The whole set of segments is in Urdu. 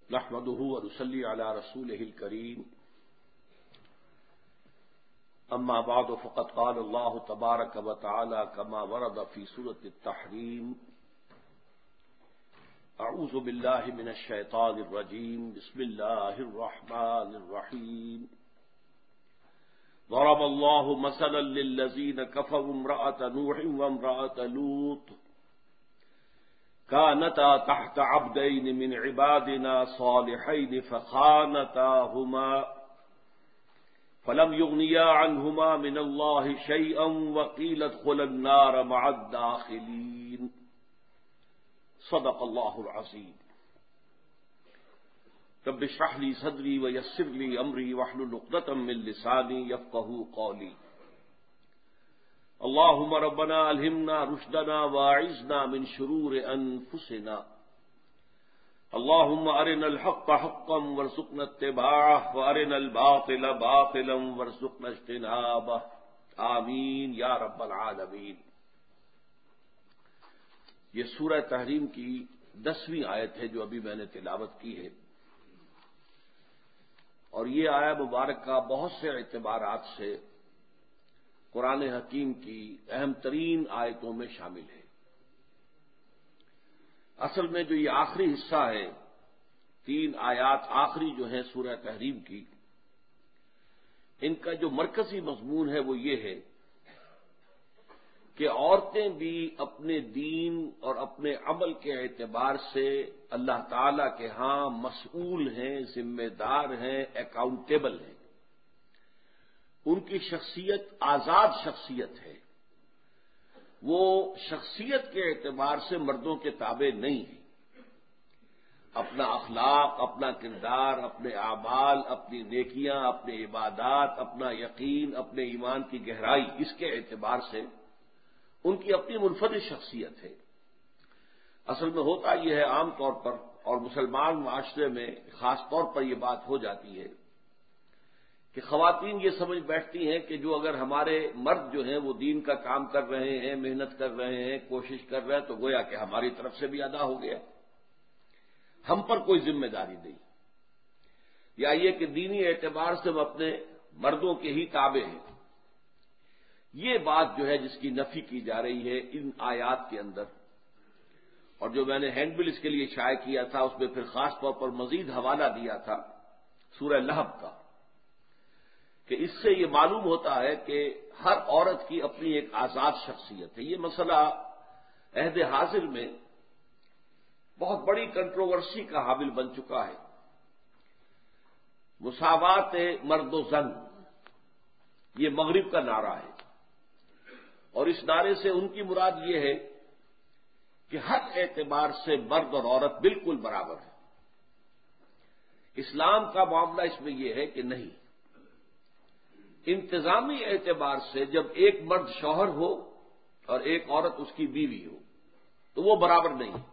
نحمده ونصلي على رسوله الكريم اما بعد فقد قال الله تبارك وتعالى كما ورد في سورة التحريم اعوذ بالله من الشيطان الرجيم بسم الله الرحمن الرحيم ضرب الله مثلا للذين كفروا امرأة نوح وامرأة لوط كانتا تحت عبدين من عبادنا صالحين فخانتاهما فلم يغنيا عنهما من الله شيئا وقيل ادخلا النار مع الداخلين صدق الله العظيم رب اشرح لي صدري ويسر لي امري واحلل عقدة من لساني يفقهوا قولي اللهم ربنا الهمنا رشدنا واعذنا من شرور انفسنا اللهم ارنا الحق حقا وارزقنا اتباعه وارنا الباطل باطلا وارزقنا اجتنابه آمین یا رب العالمین۔ یہ سورہ تحریم کی 10ویں آیت ہے جو ابھی میں نے تلاوت کی ہے، اور یہ آیت مبارکہ بہت سے اعتبارات سے قرآن حکیم کی اہم ترین آیتوں میں شامل ہے۔ اصل میں جو یہ آخری حصہ ہے، 3 آیات آخری جو ہیں سورہ تحریم کی، ان کا جو مرکزی مضمون ہے وہ یہ ہے کہ عورتیں بھی اپنے دین اور اپنے عمل کے اعتبار سے اللہ تعالی کے ہاں مسئول ہیں، ذمہ دار ہیں، اکاؤنٹیبل ہیں۔ ان کی شخصیت آزاد شخصیت ہے، وہ شخصیت کے اعتبار سے مردوں کے تابع نہیں ہے۔ اپنا اخلاق، اپنا کردار، اپنے اعمال، اپنی نیکیاں، اپنے عبادات، اپنا یقین، اپنے ایمان کی گہرائی، اس کے اعتبار سے ان کی اپنی منفرد شخصیت ہے۔ اصل میں ہوتا یہ ہے عام طور پر، اور مسلمان معاشرے میں خاص طور پر یہ بات ہو جاتی ہے کہ خواتین یہ سمجھ بیٹھتی ہیں کہ جو اگر ہمارے مرد جو ہیں وہ دین کا کام کر رہے ہیں، محنت کر رہے ہیں، کوشش کر رہے ہیں، تو گویا کہ ہماری طرف سے بھی ادا ہو گیا، ہم پر کوئی ذمہ داری نہیں، یا یہ کہ دینی اعتبار سے ہم اپنے مردوں کے ہی تابع ہیں۔ یہ بات جو ہے جس کی نفی کی جا رہی ہے ان آیات کے اندر، اور جو میں نے ہینڈ بل اس کے لیے شائع کیا تھا اس میں پھر خاص طور پر مزید حوالہ دیا تھا سورہ لہب کا، کہ اس سے یہ معلوم ہوتا ہے کہ ہر عورت کی اپنی ایک آزاد شخصیت ہے۔ یہ مسئلہ عہد حاضر میں بہت بڑی کنٹروورسی کا حامل بن چکا ہے۔ مساوات مرد و زن، یہ مغرب کا نعرہ ہے، اور اس نعرے سے ان کی مراد یہ ہے کہ ہر اعتبار سے مرد اور عورت بالکل برابر ہے۔ اسلام کا معاملہ اس میں یہ ہے کہ نہیں، انتظامی اعتبار سے جب ایک مرد شوہر ہو اور ایک عورت اس کی بیوی ہو تو وہ برابر نہیں ہے۔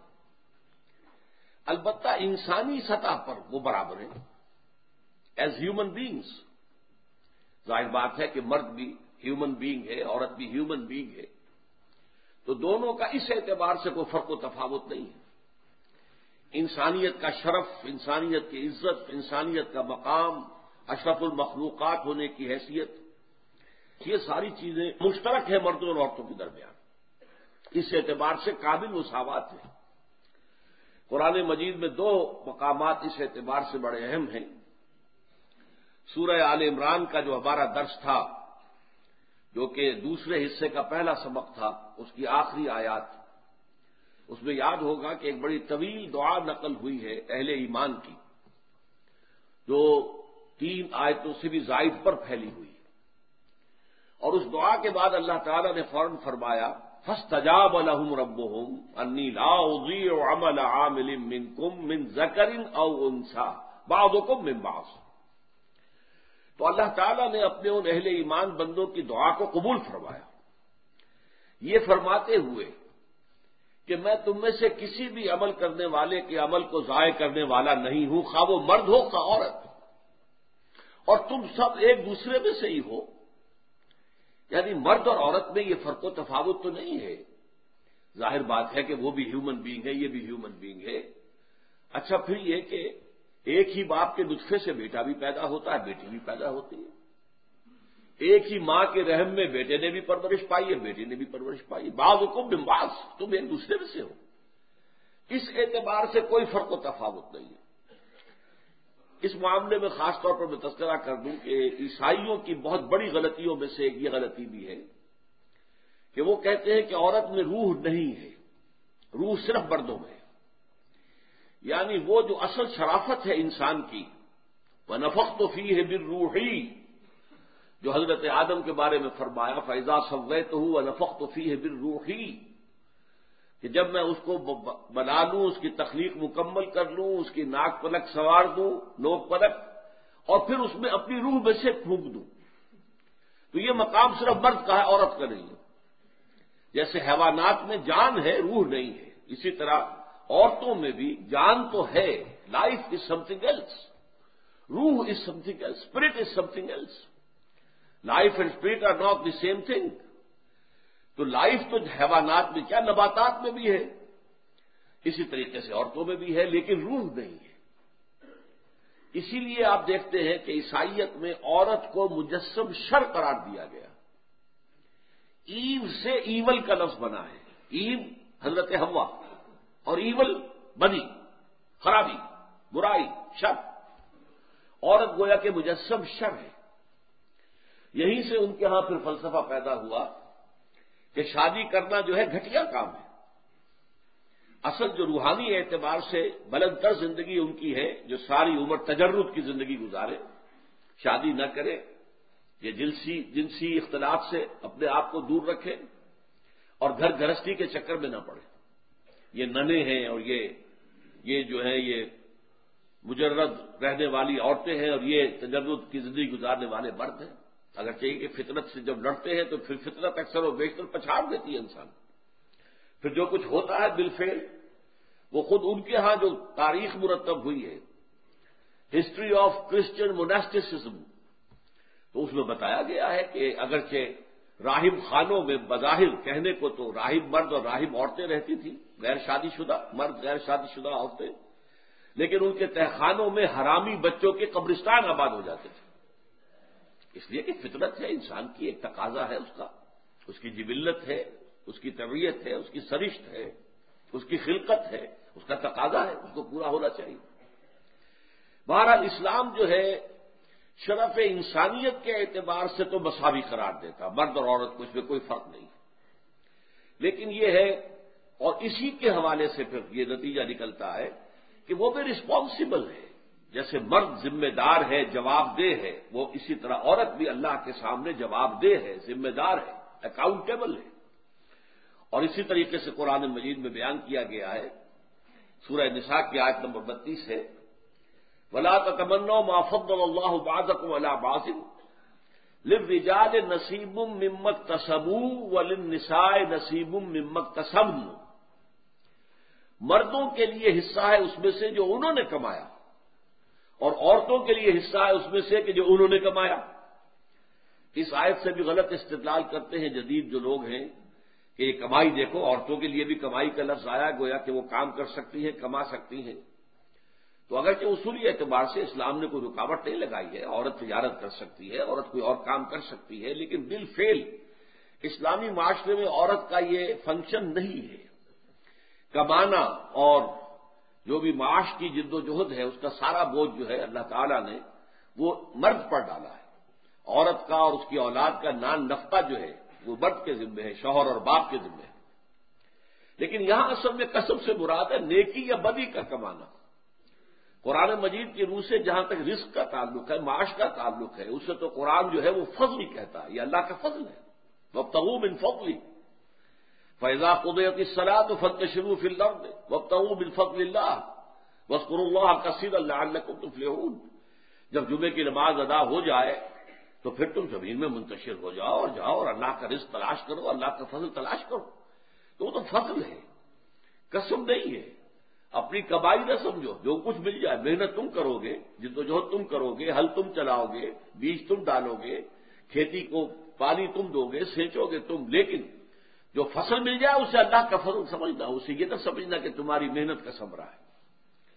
البتہ انسانی سطح پر وہ برابر ہیں ایز ہیومن بینگز۔ ظاہر بات ہے کہ مرد بھی ہیومن بینگ ہے، عورت بھی ہیومن بینگ ہے، تو دونوں کا اس اعتبار سے کوئی فرق و تفاوت نہیں ہے۔ انسانیت کا شرف، انسانیت کی عزت، انسانیت کا مقام، اشرف المخلوقات ہونے کی حیثیت، یہ ساری چیزیں مشترک ہیں مردوں اور عورتوں کے درمیان۔ اس اعتبار سے قابل مساوات ہے۔ قرآن مجید میں 2 مقامات اس اعتبار سے بڑے اہم ہیں۔ سورہ آل عمران کا جو ہمارا درس تھا، جو کہ دوسرے حصے کا پہلا سبق تھا، اس کی آخری آیات، اس میں یاد ہوگا کہ ایک بڑی طویل دعا نقل ہوئی ہے اہل ایمان کی، جو 3 آیتوں سے بھی زائد پر پھیلی ہوئی، اور اس دعا کے بعد اللہ تعالیٰ نے فوراً فرمایا فاستجاب لهم ربهم انی لا اضیع عمل عامل منکم من ذکر او انثی بعضکم من بعض۔ تو اللہ تعالیٰ نے اپنے ان اہل ایمان بندوں کی دعا کو قبول فرمایا، یہ فرماتے ہوئے کہ میں تم میں سے کسی بھی عمل کرنے والے کے عمل کو ضائع کرنے والا نہیں ہوں، خواہ وہ مرد ہو خواہ عورت، اور تم سب ایک دوسرے میں سے ہی ہو۔ یعنی مرد اور عورت میں یہ فرق و تفاوت تو نہیں ہے، ظاہر بات ہے کہ وہ بھی ہیومن بینگ ہے، یہ بھی ہیومن بینگ ہے۔ اچھا، پھر یہ کہ ایک ہی باپ کے نطفے سے بیٹا بھی پیدا ہوتا ہے، بیٹی بھی پیدا ہوتی ہے۔ ایک ہی ماں کے رحم میں بیٹے نے بھی پرورش پائی ہے، بیٹی نے بھی پرورش پائی ہے۔ بعضکم من بعض، تم ایک دوسرے میں سے ہو۔ اس اعتبار سے کوئی فرق و تفاوت نہیں ہے۔ اس معاملے میں خاص طور پر میں تذکرہ کر دوں کہ عیسائیوں کی بہت بڑی غلطیوں میں سے ایک یہ غلطی بھی ہے کہ وہ کہتے ہیں کہ عورت میں روح نہیں ہے، روح صرف مردوں میں ہے۔ یعنی وہ جو اصل شرافت ہے انسان کی، وَنَفَخْتُ فِيهِ بِالرُّوحِ، جو حضرت آدم کے بارے میں فرمایا فَإِذَا سَوَّيْتُهُ وَنَفَخْتُ فِيهِ بِالرُّوحِ، کہ جب میں اس کو بنا لوں، اس کی تخلیق مکمل کر لوں، اس کی ناک پلک سنوار دوں، نوک پلک، اور پھر اس میں اپنی روح میں سے پھونک دوں، تو یہ مقام صرف مرد کا ہے، عورت کا نہیں ہے۔ جیسے حیوانات میں جان ہے، روح نہیں ہے، اسی طرح عورتوں میں بھی جان تو ہے، life is something else, روح is something else, spirit is something else. Life and spirit are not the same thing. تو لائف تو حیوانات میں کیا، نباتات میں بھی ہے، اسی طریقے سے عورتوں میں بھی ہے، لیکن روح نہیں ہے۔ اسی لیے آپ دیکھتے ہیں کہ عیسائیت میں عورت کو مجسم شر قرار دیا گیا۔ ایو سے ایول کا لفظ بنا ہے، ایو حضرت حوا، اور ایول بدی، خرابی، برائی، شر۔ عورت گویا کہ مجسم شر ہے۔ یہیں سے ان کے ہاں پھر فلسفہ پیدا ہوا کہ شادی کرنا جو ہے گھٹیا کام ہے۔ اصل جو روحانی اعتبار سے بلند تر زندگی ان کی ہے، جو ساری عمر تجرد کی زندگی گزارے، شادی نہ کرے، یہ جنسی اختلاط سے اپنے آپ کو دور رکھے اور گھر گرہستی کے چکر میں نہ پڑے۔ یہ ننے ہیں اور یہ جو ہے یہ مجرد رہنے والی عورتیں ہیں، اور یہ تجرد کی زندگی گزارنے والے مرد ہیں۔ اگر چاہیے کہ فطرت سے جب لڑتے ہیں تو پھر فطرت اکثر و بیشتر پچھاڑ دیتی ہے انسان۔ پھر جو کچھ ہوتا ہے بالفعل وہ خود ان کے ہاں جو تاریخ مرتب ہوئی ہے، ہسٹری آف کرسچن موناسٹسزم، تو اس میں بتایا گیا ہے کہ اگرچہ راہب خانوں میں بظاہر کہنے کو تو راہب مرد اور راہب عورتیں رہتی تھیں، غیر شادی شدہ مرد، غیر شادی شدہ عورتیں، لیکن ان کے تہخانوں میں حرامی بچوں کے قبرستان آباد ہو جاتے تھے۔ اس لیے کہ فطرت ہے انسان کی، ایک تقاضا ہے اس کا، اس کی جبلت ہے، اس کی طبیعت ہے، اس کی سرشت ہے، اس کی خلقت ہے، اس کا تقاضا ہے، اس کو پورا ہونا چاہیے۔ بہرحال اسلام جو ہے شرف انسانیت کے اعتبار سے تو مساوی قرار دیتا، مرد اور عورت کو اس میں کوئی فرق نہیں، لیکن یہ ہے، اور اسی کے حوالے سے پھر یہ نتیجہ نکلتا ہے کہ وہ بھی رسپانسبل ہے۔ جیسے مرد ذمہ دار ہے، جواب دہ ہے، وہ اسی طرح عورت بھی اللہ کے سامنے جواب دہ ہے، ذمہ دار ہے، اکاؤنٹیبل ہے۔ اور اسی طریقے سے قرآن مجید میں بیان کیا گیا ہے، سورہ نساء کی آیت نمبر 32 ہے، وَلَا تَتَمَنَّوْا مَا فَضَّلَ اللَّهُ بَعْضَكُمْ عَلَىٰ بَعْضٍ لِلرِّجَالِ نَصِيبٌ مِّمَّا اكْتَسَبُوا وَلِلنِّسَاءِ نَصِيبٌ مِّمَّا اكْتَسَبْنَ، مردوں کے لیے حصہ ہے اس میں سے جو انہوں نے کمایا، اور عورتوں کے لیے حصہ ہے اس میں سے کہ جو انہوں نے کمایا۔ اس آیت سے بھی غلط استدلال کرتے ہیں جدید جو لوگ ہیں کہ یہ کمائی دیکھو، عورتوں کے لیے بھی کمائی کا لفظ آیا، گویا کہ وہ کام کر سکتی ہیں، کما سکتی ہیں۔ تو اگرچہ اصولی اعتبار سے اسلام نے کوئی رکاوٹ نہیں لگائی ہے، عورت تجارت کر سکتی ہے، عورت کوئی اور کام کر سکتی ہے، لیکن بالفعل اسلامی معاشرے میں عورت کا یہ فنکشن نہیں ہے۔ کمانا اور جو بھی معاش کی جد و جہد ہے اس کا سارا بوجھ جو ہے اللہ تعالیٰ نے وہ مرد پر ڈالا ہے۔ عورت کا اور اس کی اولاد کا نان نفقہ جو ہے وہ مرد کے ذمہ ہے، شوہر اور باپ کے ذمہ ہے۔ لیکن یہاں اصل میں کسب سے مراد ہے نیکی یا بدی کا کمانا۔ قرآن مجید کی روح سے جہاں تک رزق کا تعلق ہے، معاش کا تعلق ہے، اس سے تو قرآن جو ہے وہ فضل ہی کہتا ہے، یہ اللہ کا فضل ہے۔ وَابْتَغُوا مِن فَضْلِهِ فَإِذَا قُضِيَتِ الصَّلَاةُ فَانتَشِرُوا فِي الْأَرْضِ وَابْتَغُوا مِن فَضْلِ اللَّهِ وَاذْكُرُوا اللَّهَ كَثِيرًا لَعَلَّكُمْ تُفْلِحُونَ۔ جب جمعے کی نماز ادا ہو جائے تو پھر تم زمین میں منتشر ہو جاؤ اور جاؤ اور اللہ کا رزق تلاش کرو، اللہ کا فضل تلاش کرو۔ تو وہ تو فضل ہے، قسم نہیں ہے۔ اپنی کمائی نہ سمجھو، جو کچھ مل جائے، محنت تم کرو گے، جدوجہد تم کرو گے، ہل تم چلاؤ گے، بیج تم ڈالو گے، کھیتی کو پانی تم دو گے، سینچو گے تم، لیکن جو فصل مل جائے اسے اللہ کا فضل سمجھنا، اسے یہ نہ سمجھنا کہ تمہاری محنت کا ثمرہ ہے۔ تو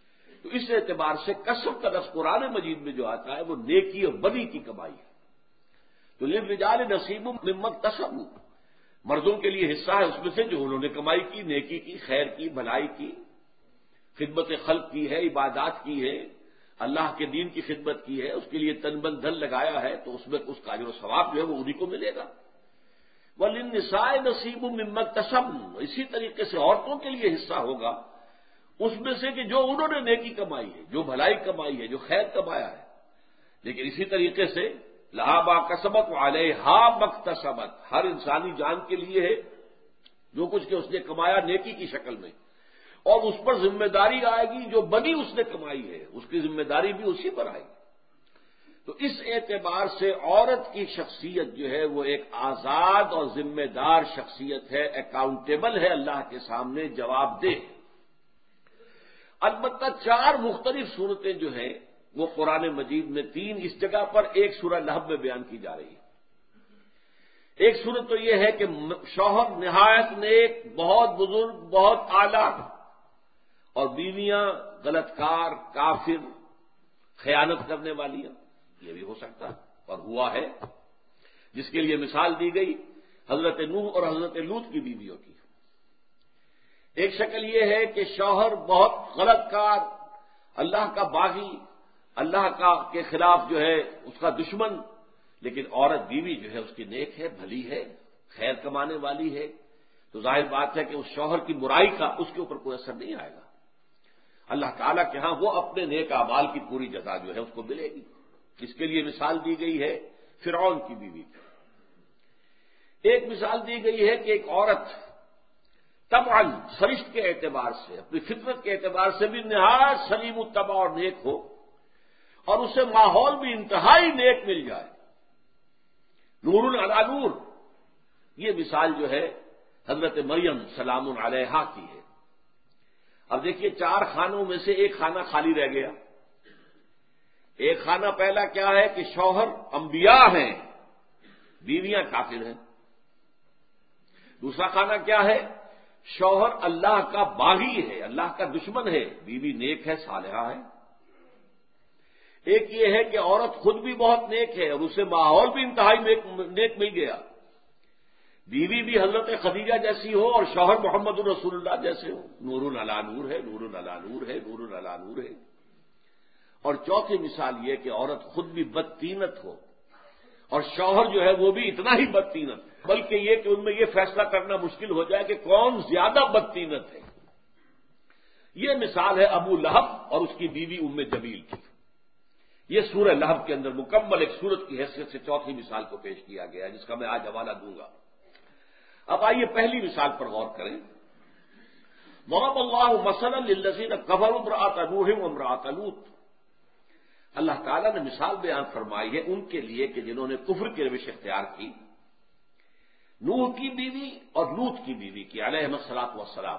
تو اس اعتبار سے کسب کا لفظ قرآن مجید میں جو آتا ہے وہ نیکی اور بدی کی کمائی ہے. تو للرجال نصیب مما اکتسبوا، مردوں کے لیے حصہ ہے اس میں سے جو انہوں نے کمائی کی، نیکی کی، خیر کی، بھلائی کی، خدمت خلق کی ہے، عبادات کی ہے، اللہ کے دین کی خدمت کی ہے، اس کے لیے تن من دھن لگایا ہے، تو اس میں اس کا اجر و ثواب جو ہے وہ انہیں کو ملے گا. وَلِلنِّسَاءِ نَصِيبٌ مِّمَّا اكْتَسَبْنَ، اسی طریقے سے عورتوں کے لیے حصہ ہوگا اس میں سے کہ جو انہوں نے نیکی کمائی ہے، جو بھلائی کمائی ہے، جو خیر کمایا ہے. لیکن اسی طریقے سے لہا ما کسبت وعلیہا ما اکتسبت، ہر انسانی جان کے لیے ہے جو کچھ کہ اس نے کمایا نیکی کی شکل میں، اور اس پر ذمہ داری آئے گی جو بدی اس نے کمائی ہے اس کی ذمہ داری بھی اسی پر آئے گی. تو اس اعتبار سے عورت کی شخصیت جو ہے وہ ایک آزاد اور ذمہ دار شخصیت ہے، اکاؤنٹیبل ہے اللہ کے سامنے، جواب دہ. البتہ 4 مختلف صورتیں جو ہیں وہ قرآن مجید میں 3 اس جگہ پر ایک سورہ لہب میں بیان کی جا رہی ہے. ایک صورت تو یہ ہے کہ شوہر نہایت نیک، بہت بزرگ، بہت اعلیٰ، اور بیویاں غلط کار، کافر، خیانت کرنے والیاں. یہ بھی ہو سکتا اور ہوا ہے، جس کے لیے مثال دی گئی حضرت نوح اور حضرت لوط کی بیویوں کی. ایک شکل یہ ہے کہ شوہر بہت غلط کار، اللہ کا باغی، اللہ کے خلاف جو ہے اس کا دشمن، لیکن عورت بیوی جو ہے اس کی نیک ہے، بھلی ہے، خیر کمانے والی ہے. تو ظاہر بات ہے کہ اس شوہر کی برائی کا اس کے اوپر کوئی اثر نہیں آئے گا. اللہ تعالیٰ کے ہاں وہ اپنے نیک اعمال کی پوری جزا جو ہے اس کو ملے گی. اس کے لیے مثال دی گئی ہے فرعون کی بیوی کی. ایک مثال دی گئی ہے کہ ایک عورت طبعاً سرشت کے اعتبار سے، اپنی فطرت کے اعتبار سے بھی نہایت سلیم الطبع اور نیک ہو، اور اسے ماحول بھی انتہائی نیک مل جائے، نور علی نور. یہ مثال جو ہے حضرت مریم سلام علیہا کی ہے. اب دیکھیے 4 خانوں میں سے ایک خانہ خالی رہ گیا. ایک خانہ پہلا کیا ہے کہ شوہر انبیاء ہیں، بیویاں کافر ہیں. دوسرا خانہ کیا ہے؟ شوہر اللہ کا باغی ہے، اللہ کا دشمن ہے، بیوی نیک ہے، صالحہ ہے. ایک یہ ہے کہ عورت خود بھی بہت نیک ہے اور اسے ماحول بھی انتہائی نیک مل گیا، بیوی بھی حضرت خدیجہ جیسی ہو اور شوہر محمد الرسول اللہ جیسے ہو. نور علی نور ہے، نور علی نور ہے، نور علی نور ہے. اور چوتھی مثال یہ کہ عورت خود بھی بدطینت ہو اور شوہر جو ہے وہ بھی اتنا ہی بدطینت، بلکہ یہ کہ ان میں یہ فیصلہ کرنا مشکل ہو جائے کہ کون زیادہ بدطینت ہے. یہ مثال ہے ابو لہب اور اس کی بیوی ام جمیل کی. یہ سورہ لہب کے اندر مکمل ایک سورت کی حیثیت سے چوتھی مثال کو پیش کیا گیا ہے، جس کا میں آج حوالہ دوں گا. اب آئیے پہلی مثال پر غور کریں. ضرب اللہ مثلا للذین کفروا امرأۃ نوح وامرأۃ لوط. اللہ تعالیٰ نے مثال بیان فرمائی ہے ان کے لیے کہ جنہوں نے کفر کی روش اختیار کی، نوح کی بیوی اور لوط کی بیوی کی علیہم الصلاۃ والسلام.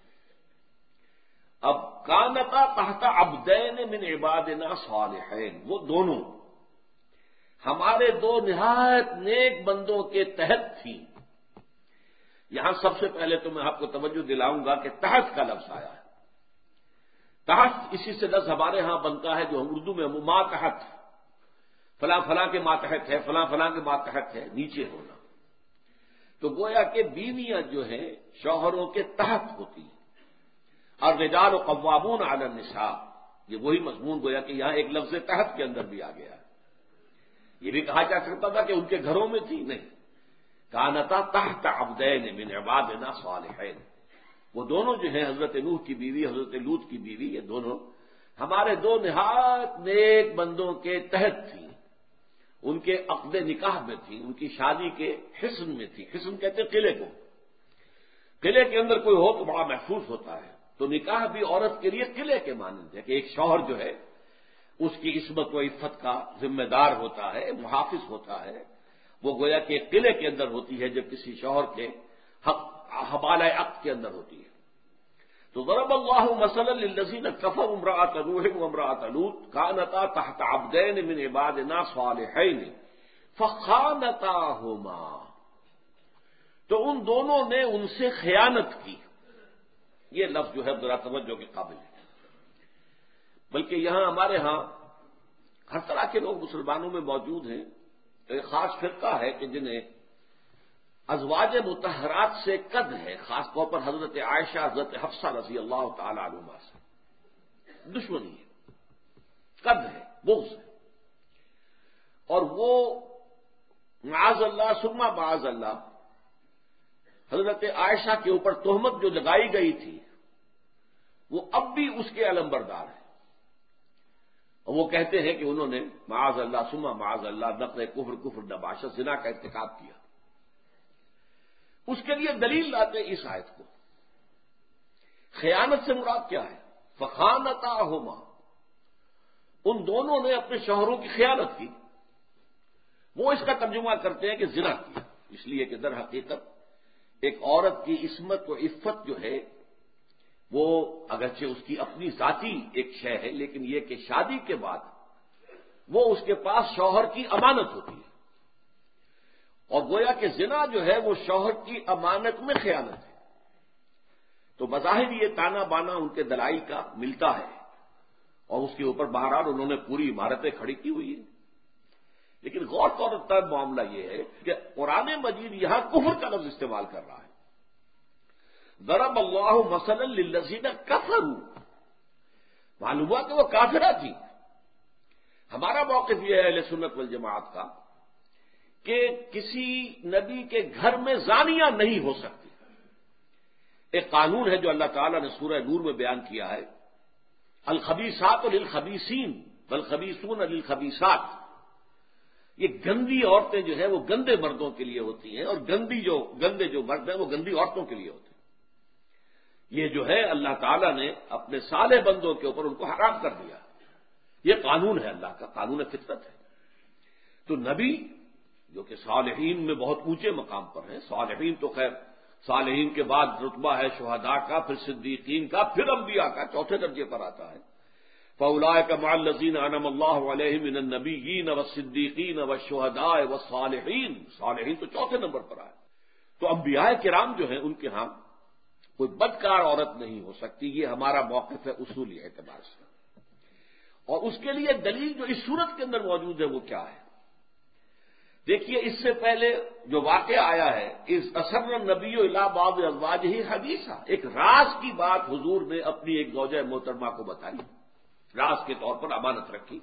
اب کانتا تحت عبدین من عبادنا صالحین، وہ دونوں ہمارے 2 نہایت نیک بندوں کے تحت تھیں. یہاں سب سے پہلے تو میں آپ کو توجہ دلاؤں گا کہ تحت کا لفظ آیا ہے. تحت اسی سے لفظ ہمارے ہاں بنتا ہے جو اردو میں ماتحت، فلاں فلاں کے ماتحت ہے، فلاں فلاں کے ماتحت ہے، نیچے ہونا. تو گویا کہ بیویاں جو ہیں شوہروں کے تحت ہوتی ہیں. اور رجال قوامون علی النساء، یہ وہی مضمون گویا کہ یہاں ایک لفظ تحت کے اندر بھی آ گیا ہے. یہ بھی کہا جا سکتا تھا کہ ان کے گھروں میں تھی، نہیں، کانتا تحت عبدین من عبادنا صالحین. وہ دونوں جو ہیں حضرت نوح کی بیوی، حضرت لوط کی بیوی، یہ دونوں ہمارے 2 نہایت نیک بندوں کے تحت تھیں. ان کے عقد نکاح میں تھی، ان کی شادی کے حصن میں تھی. حصن کہتے ہیں قلعے کو. قلعے کے اندر کوئی ہو تو بڑا محفوظ ہوتا ہے، تو نکاح بھی عورت کے لیے قلعے کے مانند ہے کہ ایک شوہر جو ہے اس کی عصمت و عفت کا ذمہ دار ہوتا ہے، محافظ ہوتا ہے. وہ گویا کہ ایک قلعے کے اندر ہوتی ہے جب کسی شوہر کے حوالہ عقد کے اندر ہوتی ہے. تو ضرب اللہ مثلا للذین کفروا امرأۃ نوح وامرأۃ لوط کانتا تحت عبدین من عبادنا صالحین فخانتاہما. تو ان دونوں نے ان سے خیانت کی. یہ لفظ جو ہے ذرا توجہ کے قابل ہے. بلکہ یہاں ہمارے ہاں ہر طرح کے لوگ مسلمانوں میں موجود ہیں. ایک خاص فرقہ ہے کہ جنہیں ازواج مطہرات سے قد ہے، خاص طور پر حضرت عائشہ، حضرت حفصہ رضی اللہ تعالی عنہما سے دشمنی ہے، قد ہے، بغض ہے. اور وہ معاذ اللہ ثم معاذ اللہ حضرت عائشہ کے اوپر تہمت جو لگائی گئی تھی وہ اب بھی اس کے علمبردار ہیں. اور وہ کہتے ہیں کہ انہوں نے معاذ اللہ ثم معاذ اللہ نقض کفر نباشت زنا کا ارتکاب کیا. اس کے لیے دلیل لاتے اس آیت کو. خیانت سے مراد کیا ہے؟ فخانتاہما، ان دونوں نے اپنے شوہروں کی خیانت کی. وہ اس کا ترجمہ کرتے ہیں کہ زنا کیا، اس لیے کہ در حقیقت ایک عورت کی عصمت و عفت جو ہے وہ اگرچہ اس کی اپنی ذاتی ایک شے ہے، لیکن یہ کہ شادی کے بعد وہ اس کے پاس شوہر کی امانت ہوتی ہے. اور گویا کہ زنا جو ہے وہ شوہر کی امانت میں خیانت ہے. تو بظاہر یہ تانا بانا ان کے دلائل کا ملتا ہے، اور اس کے اوپر بہرحال انہوں نے پوری عمارتیں کھڑی کی ہوئی ہیں. لیکن غور طور معاملہ یہ ہے کہ قرآن مجید یہاں کفر کا لفظ استعمال کر رہا ہے. ضرب اللہ مثلا للذین کفروا، معلوم ہوا کہ وہ کافرہ تھی. ہمارا موقف یہ ہے اہل سنت والجماعت کا کہ کسی نبی کے گھر میں زانیہ نہیں ہو سکتی. ایک قانون ہے جو اللہ تعالیٰ نے سورہ نور میں بیان کیا ہے، الخبیثات للخبیثین والخبیثون للخبیثات. یہ گندی عورتیں جو ہیں وہ گندے مردوں کے لیے ہوتی ہیں، اور گندے جو مرد ہیں وہ گندی عورتوں کے لیے ہوتے ہیں. یہ جو ہے اللہ تعالیٰ نے اپنے صالح بندوں کے اوپر ان کو حرام کر دیا. یہ قانون ہے اللہ کا، قانون فطرت ہے. تو نبی جو کہ صالحین میں بہت اونچے مقام پر ہیں، صالحین تو خیر صالحین کے بعد رتبہ ہے شہداء کا، پھر صدیقین کا، پھر انبیاء کا، چوتھے درجے پر آتا ہے. فَأُولَٰئِكَ مَعَ الَّذِينَ أَنْعَمَ اللَّهُ عَلَيْهِم مِّنَ النَّبِيِّينَ وَالصِّدِّيقِينَ وَالشُّهَدَاءِ وَالصَّالِحِينَ. صالحین تو چوتھے نمبر پر آئے. تو انبیاء کرام جو ہیں ان کے ہاں کوئی بدکار عورت نہیں ہو سکتی. یہ ہمارا موقف ہے اصولی اعتبار سے. اور اس کے لیے دلیل جو اس صورت کے اندر موجود ہے وہ کیا ہے؟ دیکھیے، اس سے پہلے جو واقعہ آیا ہے، اس اسر النبی الی بعض ازواجہ حدیثا، ایک راز کی بات حضور نے اپنی ایک زوجہ محترمہ کو بتائی، راز کے طور پر امانت رکھی.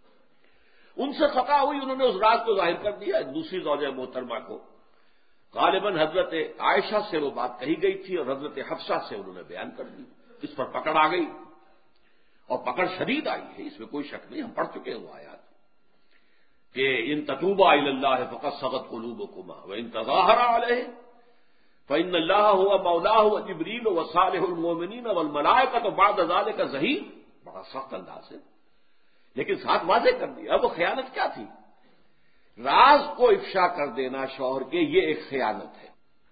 ان سے خطا ہوئی، انہوں نے اس راز کو ظاہر کر دیا دوسری زوجہ محترمہ کو. غالباً حضرت عائشہ سے وہ بات کہی گئی تھی اور حضرت حفصہ سے انہوں نے بیان کر دی. اس پر پکڑ آ گئی، اور پکڑ شدید آئی ہے، اس میں کوئی شک نہیں. ہم پڑھ چکے ہیں وہ آیات کہ ان تتوبا الی اللہ فقد صغت قلوبکما وان تظاہرا علیہ فإن اللہ هو مولاه وجبریل وصالح المؤمنین والملائکۃ بعد ذلک ظہیر. بڑا سخت انداز ہے، لیکن ساتھ واضح کر دیا. اب وہ خیانت کیا تھی؟ راز کو افشا کر دینا شوہر کے، یہ ایک خیانت ہے.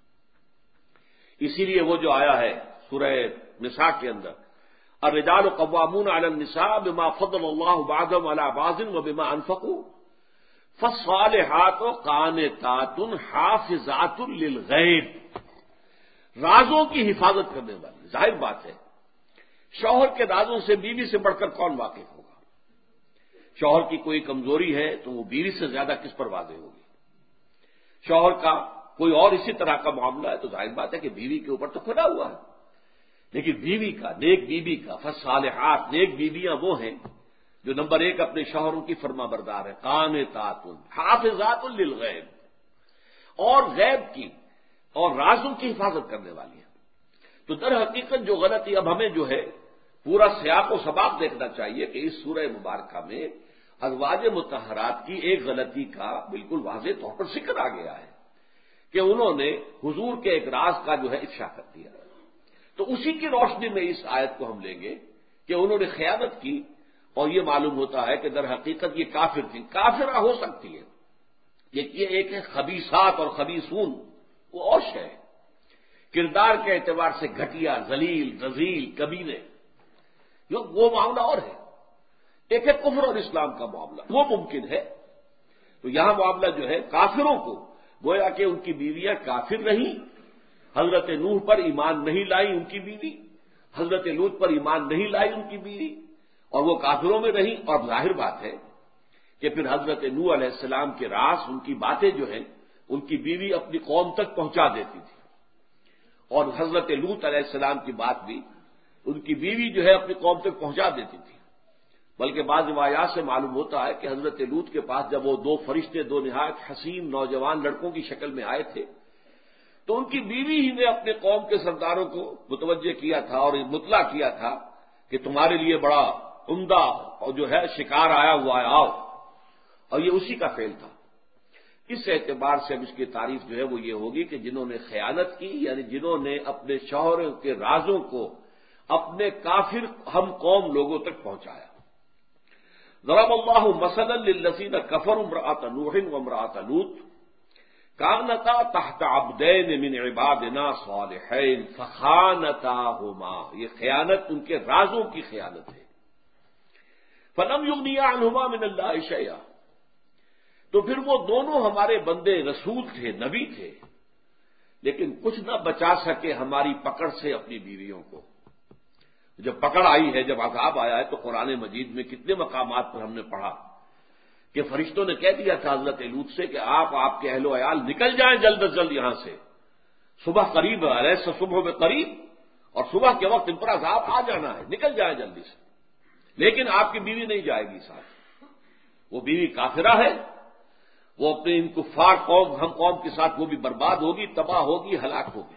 اسی لیے وہ جو آیا ہے سورہ نساء کے اندر، الرجال قوامون علی النساء بما فضل اللہ بعضهم علی بعض وبما انفقوا فالصالحات قانتات حافظات للغیب. رازوں کی حفاظت کرنے والی. ظاہر بات ہے شوہر کے رازوں سے بیوی سے بڑھ کر کون واقف ہوگا؟ شوہر کی کوئی کمزوری ہے تو وہ بیوی سے زیادہ کس پر واضح ہوگی؟ شوہر کا کوئی اور اسی طرح کا معاملہ ہے تو ظاہر بات ہے کہ بیوی کے اوپر تو کھلا ہوا ہے. لیکن بیوی کا، نیک بیوی کا، فالصالحات، نیک بیویاں وہ ہیں جو نمبر ایک اپنے شوہروں کی فرما بردار ہے، قانتات حافظات للغیب، اور غیب کی اور رازوں کی حفاظت کرنے والی ہیں. تو در حقیقت جو غلطی اب ہمیں جو ہے پورا سیاق و سباق دیکھنا چاہیے کہ اس سورہ مبارکہ میں ازواج مطہرات کی ایک غلطی کا بالکل واضح طور پر ذکر آ گیا ہے کہ انہوں نے حضور کے ایک راز کا جو ہے افشا کر دیا. تو اسی کی روشنی میں اس آیت کو ہم لیں گے کہ انہوں نے خیانت کی، اور یہ معلوم ہوتا ہے کہ در حقیقت یہ کافر تھی. کافرہ ہو سکتی ہے، یہ ایک ہے خبیثات اور خبیثون، وہ اور شے ہے، کردار کے اعتبار سے گھٹیا، ذلیل، رذیل، کمینے، وہ معاملہ اور ہے. ایک ہے کفر اور اسلام کا معاملہ، وہ ممکن ہے. تو یہاں معاملہ جو ہے کافروں کو، گویا کہ ان کی بیویاں کافر رہیں، حضرت نوح پر ایمان نہیں لائی ان کی بیوی، حضرت لوط پر ایمان نہیں لائی ان کی بیوی، اور وہ کافروں میں رہیں، اور ظاہر بات ہے کہ پھر حضرت نوح علیہ السلام کے راز، ان کی باتیں جو ہیں، ان کی بیوی اپنی قوم تک پہنچا دیتی تھی، اور حضرت لوط علیہ السلام کی بات بھی ان کی بیوی جو ہے اپنی قوم تک پہنچا دیتی تھی۔ بلکہ بعض روایات سے معلوم ہوتا ہے کہ حضرت لوط کے پاس جب وہ دو فرشتے، دو نہایت حسین نوجوان لڑکوں کی شکل میں آئے تھے، تو ان کی بیوی ہی نے اپنے قوم کے سرداروں کو متوجہ کیا تھا اور مطلع کیا تھا کہ تمہارے لیے بڑا عمدہ اور جو ہے شکار آیا ہوا ہے، آؤ، اور یہ اسی کا فعل تھا۔ اس اعتبار سے اب اس کی تعریف جو ہے وہ یہ ہوگی کہ جنہوں نے خیانت کی، یعنی جنہوں نے اپنے شوہروں کے رازوں کو اپنے کافر ہم قوم لوگوں تک پہنچایا۔ ضرب اللہ مثلا للذین کفروا امرأۃ نوح وامرأۃ لوط کانتا تحت عبدین من عبادنا صالحین فخانتاہما، یہ خیانت ان کے رازوں کی خیانت ہے۔ فلم یغنیا عنہما من اللہ شیئا، تو پھر وہ دونوں ہمارے بندے رسول تھے، نبی تھے، لیکن کچھ نہ بچا سکے ہماری پکڑ سے اپنی بیویوں کو۔ جب پکڑ آئی ہے، جب عذاب آیا ہے، تو قرآن مجید میں کتنے مقامات پر ہم نے پڑھا کہ فرشتوں نے کہہ دیا تھا حضرت لوط سے کہ آپ کے اہل و عیال نکل جائیں جلد از جلد یہاں سے، صبح قریب ہے، علیہ صبح میں قریب، اور صبح کے وقت ان پر عذاب آ جانا ہے، نکل جائیں جلدی سے۔ لیکن آپ کی بیوی نہیں جائے گی ساتھ، وہ بیوی کافرہ ہے، وہ اپنے ان کفار قوم ہم قوم کے ساتھ وہ بھی برباد ہوگی، تباہ ہوگی، ہلاک ہوگی۔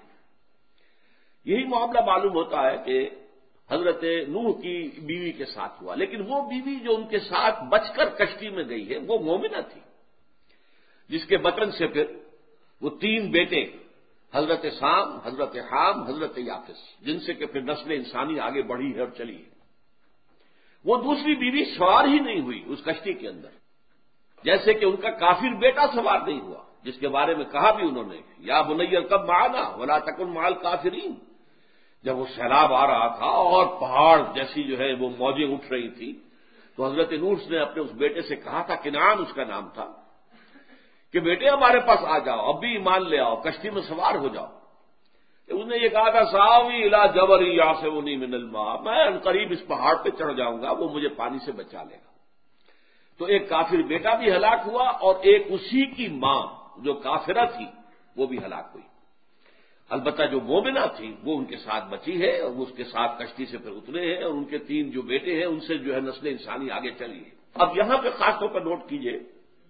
یہی معاملہ معلوم ہوتا ہے کہ حضرت نوح کی بیوی کے ساتھ ہوا، لیکن وہ بیوی جو ان کے ساتھ بچ کر کشتی میں گئی ہے وہ مومنہ تھی، جس کے بطن سے پھر وہ تین بیٹے حضرت سام، حضرت حام، حضرت یافس، جن سے کہ پھر نسل انسانی آگے بڑھی ہے اور چلی ہے۔ وہ دوسری بیوی سوار ہی نہیں ہوئی اس کشتی کے اندر، جیسے کہ ان کا کافر بیٹا سوار نہیں ہوا، جس کے بارے میں کہا بھی انہوں نے یا بنی ارکب معنا ولا تکن مع الکافرین۔ جب وہ سیلاب آ رہا تھا اور پہاڑ جیسی جو ہے وہ موجیں اٹھ رہی تھی، تو حضرت نوح نے اپنے اس بیٹے سے کہا تھا، کنعان اس کا نام تھا، کہ بیٹے ہمارے پاس آ جاؤ، اب بھی ایمان لے آؤ، کشتی میں سوار ہو جاؤ۔ اس نے یہ کہا تھا، ساوی الی جبل یعصمنی من الماء، میں قریب اس پہاڑ پہ چڑھ جاؤں گا، وہ مجھے پانی سے بچا لے گا۔ تو ایک کافر بیٹا بھی ہلاک ہوا، اور ایک اسی کی ماں جو کافرہ تھی وہ بھی ہلاک ہوئی۔ البتہ جو مومنہ تھی وہ ان کے ساتھ بچی ہے، اور وہ اس کے ساتھ کشتی سے پھر اترے ہیں، اور ان کے تین جو بیٹے ہیں ان سے جو ہے نسل انسانی آگے چلی ہے۔ اب یہاں پہ خاص طور پر نوٹ کیجئے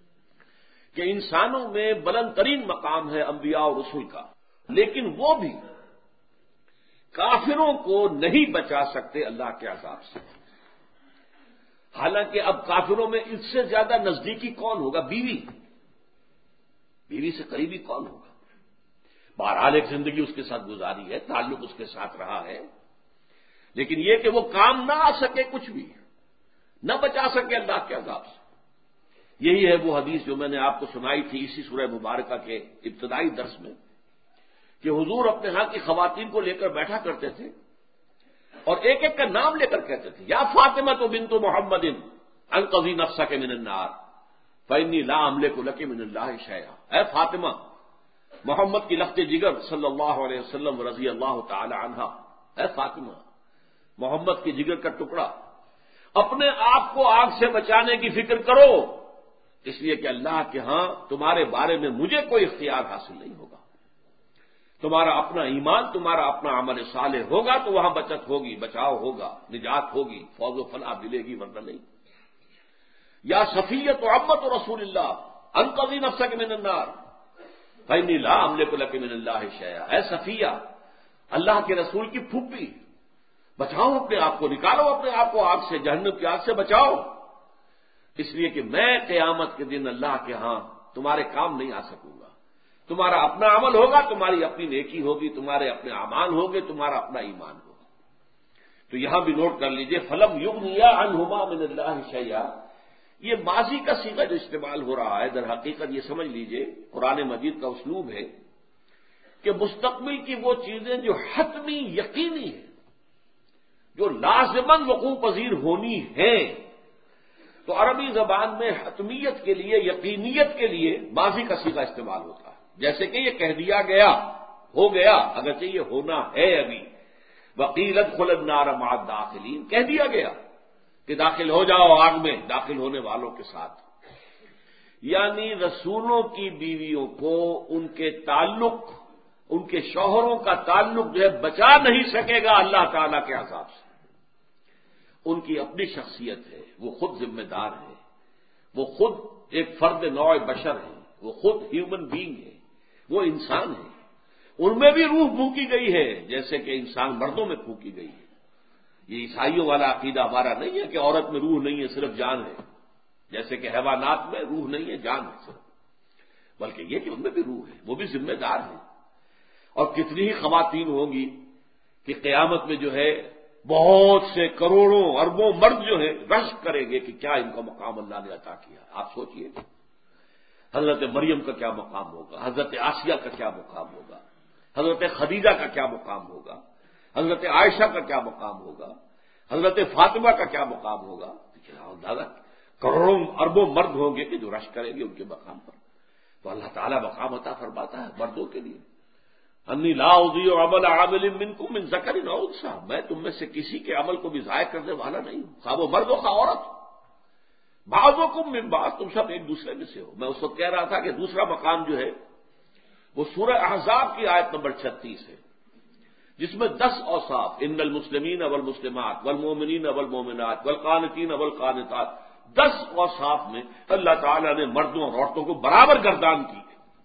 کہ انسانوں میں بلند ترین مقام ہے انبیاء اور رسول کا، لیکن وہ بھی کافروں کو نہیں بچا سکتے اللہ کے عذاب سے۔ حالانکہ اب کافروں میں اس سے زیادہ نزدیکی کون ہوگا؟ بیوی سے قریبی کون ہوگا؟ بہرحال ایک زندگی اس کے ساتھ گزاری ہے، تعلق اس کے ساتھ رہا ہے، لیکن یہ کہ وہ کام نہ آ سکے، کچھ بھی نہ بچا سکے اللہ کے عذاب سے۔ یہی ہے وہ حدیث جو میں نے آپ کو سنائی تھی اسی سورہ مبارکہ کے ابتدائی درس میں، کہ حضور اپنے ہاں کی خواتین کو لے کر بیٹھا کرتے تھے اور ایک ایک کا نام لے کر کہتے تھے، یا فاطمہ تو بنت محمد انقذی نفسک من النار فإنی لا املک لک من اللہ شیئا، اے فاطمہ، محمد کی لخت جگر صلی اللہ علیہ وسلم رضی اللہ تعالی عنہ، اے فاطمہ، محمد کی جگر کا ٹکڑا، اپنے آپ کو آگ سے بچانے کی فکر کرو، اس لیے کہ اللہ کے ہاں تمہارے بارے میں مجھے کوئی اختیار حاصل نہیں ہوگا۔ تمہارا اپنا ایمان، تمہارا اپنا عمل صالح ہوگا تو وہاں بچت ہوگی، بچاؤ ہوگا، نجات ہوگی، فوز و فلاح ملے گی، ورنہ نہیں۔ یا صفیۃ عمۃ رسول اللہ انقذی نفسک من النار فإنی لا املک لک من اللہ شیئا، اے صفیہ، اللہ کے رسول کی پھوپھی، بچاؤ اپنے آپ کو، نکالو اپنے آپ کو آگ سے، جہنم کی آگ سے بچاؤ، اس لیے کہ میں قیامت کے دن اللہ کے ہاں تمہارے کام نہیں آ سکوں گا۔ تمہارا اپنا عمل ہوگا، تمہاری اپنی نیکی ہوگی، تمہارے اپنے اعمال ہوں گے، تمہارا اپنا ایمان ہوگا۔ تو یہاں بھی نوٹ کر لیجئے، فلم یغنیا عنہما من اللہ شیئا، یہ ماضی کا صیغہ جو استعمال ہو رہا ہے، در حقیقت یہ سمجھ لیجئے قرآن مجید کا اسلوب ہے کہ مستقبل کی وہ چیزیں جو حتمی یقینی ہیں، جو لازماً وقوع پذیر ہونی ہیں، تو عربی زبان میں حتمیت کے لیے، یقینیت کے لیے ماضی کا صیغہ استعمال ہوتا ہے، جیسے کہ یہ کہہ دیا گیا، ہو گیا، اگرچہ یہ ہونا ہے ابھی، وقیل ادخل النار مع الداخلین، کہہ دیا گیا کہ داخل ہو جاؤ آگ میں داخل ہونے والوں کے ساتھ، یعنی رسولوں کی بیویوں کو ان کے تعلق، ان کے شوہروں کا تعلق جو ہے بچا نہیں سکے گا اللہ تعالی کے عذاب سے۔ ان کی اپنی شخصیت ہے، وہ خود ذمہ دار ہے، وہ خود ایک فرد نوع بشر ہے، وہ خود ہیومن بینگ ہے، وہ انسان ہے، ان میں بھی روح پھونکی گئی ہے جیسے کہ انسان مردوں میں پھونکی گئی ہے۔ یہ عیسائیوں والا عقیدہ ہمارا نہیں ہے کہ عورت میں روح نہیں ہے صرف جان ہے، جیسے کہ حیوانات میں روح نہیں ہے جان ہے صرف، بلکہ یہ کہ ان میں بھی روح ہے، وہ بھی ذمہ دار ہے۔ اور کتنی ہی خواتین ہوں گی کہ قیامت میں جو ہے بہت سے کروڑوں اربوں مرد جو ہیں رشک کریں گے کہ کیا ان کا مقام اللہ نے عطا کیا۔ آپ سوچئے حضرت مریم کا کیا مقام ہوگا، حضرت آسیہ کا کیا مقام ہوگا، حضرت خدیجہ کا کیا مقام ہوگا، حضرت عائشہ کا کیا مقام ہوگا، حضرت فاطمہ کا کیا مقام ہوگا۔ دادا کروڑوں اربوں مرد ہوں گے کہ جو رشک کریں گے ان کے مقام پر، تو اللہ تعالیٰ مقام عطا فرماتا ہے مردوں کے لیے۔ انی لا اضیع عمل عامل منکم من ذکر او انثی، میں تم میں سے کسی کے عمل کو بھی ضائع کرنے والا نہیں ہوں، خواہ وہ مرد ہو خواہ عورت ہو، بعضکم من بعض، تم سب ایک دوسرے میں سے ہو۔ میں اس وقت کہہ رہا تھا کہ دوسرا مقام جو ہے وہ سورہ احزاب کی آیت نمبر 36 ہے، جس میں 10 اوصاف، ان المسلمین والمسلمات والمؤمنین والمؤمنات والقانتین والقانتات، 10 اوصاف میں اللہ تعالیٰ نے مردوں اور عورتوں کو برابر گردان کی ہے۔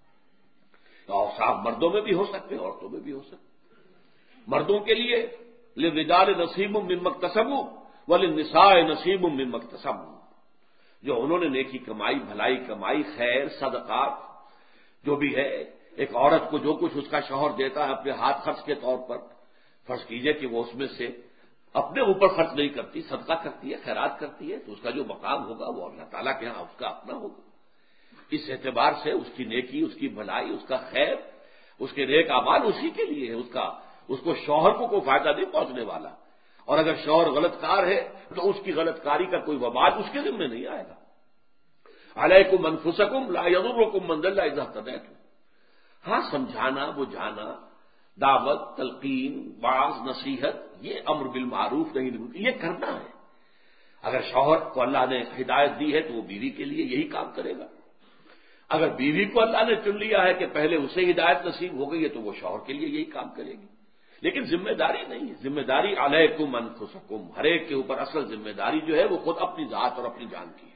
اوصاف مردوں میں بھی ہو سکتے ہیں عورتوں میں بھی ہو سکتے ہیں۔ مردوں کے لیے للرجال نصیب مما اکتسبوا وللنساء نصیب مما اکتسبوا، جو انہوں نے نیکی کمائی، بھلائی کمائی، خیر صدقات جو بھی ہے، ایک عورت کو جو کچھ اس کا شوہر دیتا ہے اپنے ہاتھ خرچ کے طور پر، فرض کیجئے کہ وہ اس میں سے اپنے اوپر خرچ نہیں کرتی، صدقہ کرتی ہے، خیرات کرتی ہے، تو اس کا جو مقام ہوگا وہ اللہ تعالیٰ کے ہاں اس کا اپنا ہوگا۔ اس اعتبار سے اس کی نیکی، اس کی بھلائی، اس کا خیر، اس کے نیک اعمال اسی کے لیے ہے، اس کو شوہر کو کوئی فائدہ نہیں پہنچنے والا۔ اور اگر شوہر غلط کار ہے تو اس کی غلط کاری کا کوئی وبال اس کے ذمہ نہیں آئے گا۔ علیکم انفسکم لا یضرکم من ضل اذا اهتدیتم، ہاں سمجھانا، بجھانا، دعوت، تلقین، واعظ، نصیحت، یہ امر بالمعروف نہیں بالمنکر، یہ کرنا ہے۔ اگر شوہر کو اللہ نے ہدایت دی ہے تو وہ بیوی کے لیے یہی کام کرے گا، اگر بیوی کو اللہ نے چن لیا ہے کہ پہلے اسے ہدایت نصیب ہو گئی ہے تو وہ شوہر کے لیے یہی کام کرے گی، لیکن ذمہ داری نہیں ہے۔ ذمہ داری علیکم انفسکم، ہر ایک کے اوپر اصل ذمہ داری جو ہے وہ خود اپنی ذات اور اپنی جان کی ہے۔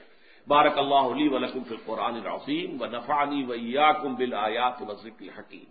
بارک اللہ لی ولکم فی القرآن العظیم ونفعنی وإیاکم بالآیات والذکر الحکیم۔